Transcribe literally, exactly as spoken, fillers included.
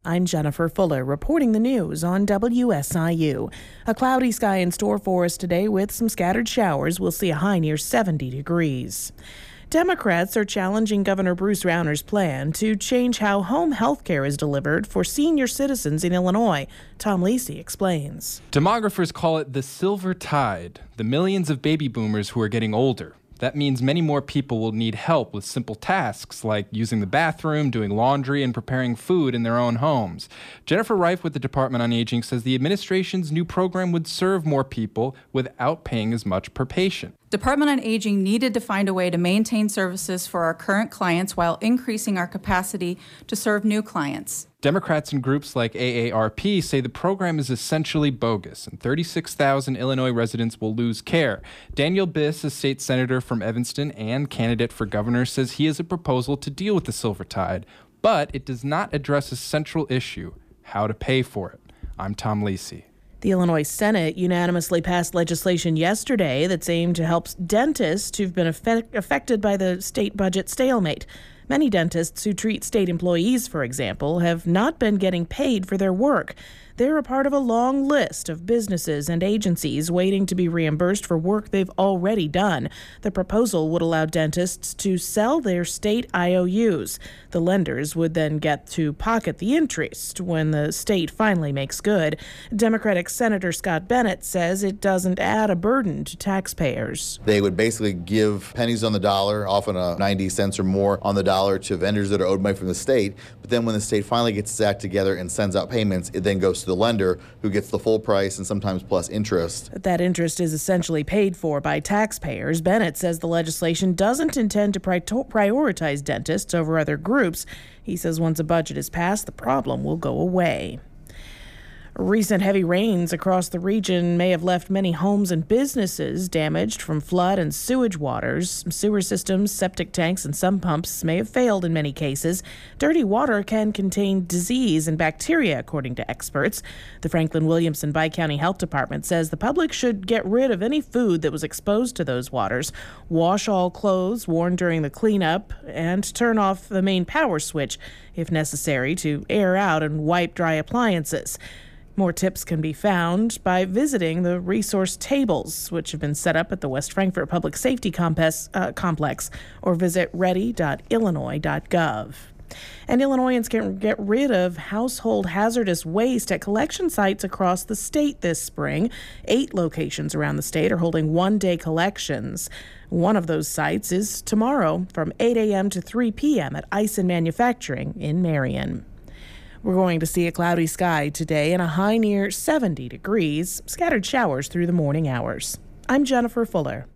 I'm Jennifer Fuller reporting the news on W S I U. A cloudy sky in store for us today with some scattered showers. We'll see a high near seventy degrees. Democrats are challenging Governor Bruce Rauner's plan to change how home health care is delivered for senior citizens in Illinois. Tom Lisi explains. Demographers call it the silver tide, the millions of baby boomers who are getting older. That means many more people will need help with simple tasks like using the bathroom, doing laundry, and preparing food in their own homes. Jennifer Reif with the Department on Aging says the administration's new program would serve more people without paying as much per patient. Department on Aging needed to find a way to maintain services for our current clients while increasing our capacity to serve new clients. Democrats and groups like A A R P say the program is essentially bogus and thirty-six thousand Illinois residents will lose care. Daniel Biss, a state senator from Evanston and candidate for governor, says he has a proposal to deal with the silver tide, but it does not address a central issue: how to pay for it. I'm Tom Lisi. The Illinois Senate unanimously passed legislation yesterday that's aimed to help dentists who've been affect- affected by the state budget stalemate. Many dentists who treat state employees, for example, have not been getting paid for their work. They're a part of a long list of businesses and agencies waiting to be reimbursed for work they've already done. The proposal would allow dentists to sell their state I O Us. The lenders would then get to pocket the interest when the state finally makes good. Democratic Senator Scott Bennett says it doesn't add a burden to taxpayers. They would basically give pennies on the dollar, often a ninety cents or more on the dollar, to vendors that are owed money from the state. But then when the state finally gets its act together and sends out payments, it then goes to the lender, who gets the full price and sometimes plus interest. That interest is essentially paid for by taxpayers. Bennett says the legislation doesn't intend to pri- prioritize dentists over other groups. He says once a budget is passed, the problem will go away. Recent heavy rains across the region may have left many homes and businesses damaged from flood and sewage waters. Sewer systems, septic tanks, and some pumps may have failed in many cases. Dirty water can contain disease and bacteria, according to experts. The Franklin Williamson Bi-County Health Department says the public should get rid of any food that was exposed to those waters, wash all clothes worn during the cleanup, and turn off the main power switch if necessary to air out and wipe dry appliances. More tips can be found by visiting the resource tables, which have been set up at the West Frankfort Public Safety Complex, uh, complex or visit ready dot illinois dot gov. And Illinoisans can get rid of household hazardous waste at collection sites across the state this spring. Eight locations around the state are holding one-day collections. One of those sites is tomorrow from eight a.m. to three p.m. at Eisen Manufacturing in Marion. We're going to see a cloudy sky today and a high near seventy degrees, scattered showers through the morning hours. I'm Jennifer Fuller.